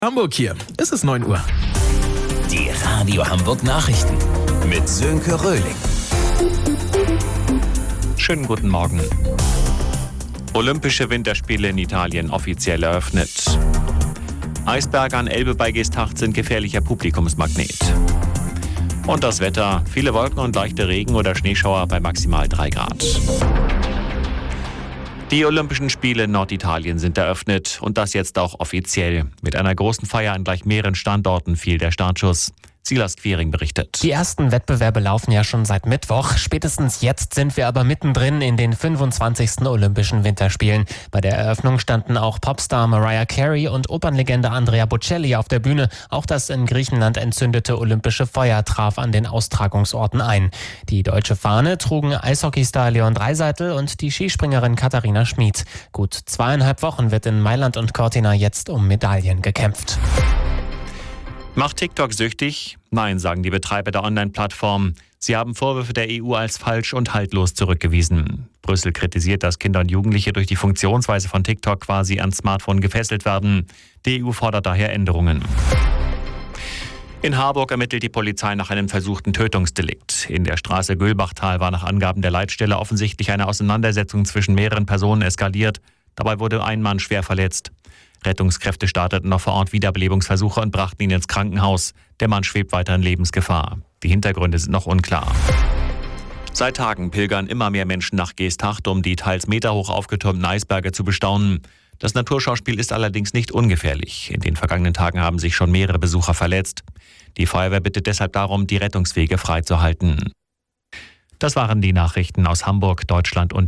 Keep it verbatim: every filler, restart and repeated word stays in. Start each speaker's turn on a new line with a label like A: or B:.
A: Hamburg hier. Es ist neun Uhr.
B: Die Radio Hamburg Nachrichten mit Sönke Röhling.
C: Schönen guten Morgen. Olympische Winterspiele in Italien offiziell eröffnet. Eisberge an Elbe bei Geesthacht sind gefährlicher Publikumsmagnet. Und das Wetter: viele Wolken und leichte Regen- oder Schneeschauer bei maximal drei Grad. Die Olympischen Spiele in Norditalien sind eröffnet und das jetzt auch offiziell. Mit einer großen Feier an gleich mehreren Standorten fiel der Startschuss. Silas Quiring berichtet.
D: Die ersten Wettbewerbe laufen ja schon seit Mittwoch. Spätestens jetzt sind wir aber mittendrin in den fünfundzwanzigsten Olympischen Winterspielen. Bei der Eröffnung standen auch Popstar Mariah Carey und Opernlegende Andrea Bocelli auf der Bühne. Auch das in Griechenland entzündete olympische Feuer traf an den Austragungsorten ein. Die deutsche Fahne trugen Eishockeystar Leon Draisaitl und die Skispringerin Katharina Schmid. Gut zweieinhalb Wochen wird in Mailand und Cortina jetzt um Medaillen gekämpft.
C: Macht TikTok süchtig? Nein, sagen die Betreiber der Online-Plattform. Sie haben Vorwürfe der E U als falsch und haltlos zurückgewiesen. Brüssel kritisiert, dass Kinder und Jugendliche durch die Funktionsweise von TikTok quasi ans Smartphone gefesselt werden. Die E U fordert daher Änderungen. In Harburg ermittelt die Polizei nach einem versuchten Tötungsdelikt. In der Straße Gülbachtal war nach Angaben der Leitstelle offensichtlich eine Auseinandersetzung zwischen mehreren Personen eskaliert. Dabei wurde ein Mann schwer verletzt. Rettungskräfte starteten noch vor Ort Wiederbelebungsversuche und brachten ihn ins Krankenhaus. Der Mann schwebt weiter in Lebensgefahr. Die Hintergründe sind noch unklar. Seit Tagen pilgern immer mehr Menschen nach Geesthacht, um die teils meterhoch aufgetürmten Eisberge zu bestaunen. Das Naturschauspiel ist allerdings nicht ungefährlich. In den vergangenen Tagen haben sich schon mehrere Besucher verletzt. Die Feuerwehr bittet deshalb darum, die Rettungswege freizuhalten. Das waren die Nachrichten aus Hamburg, Deutschland und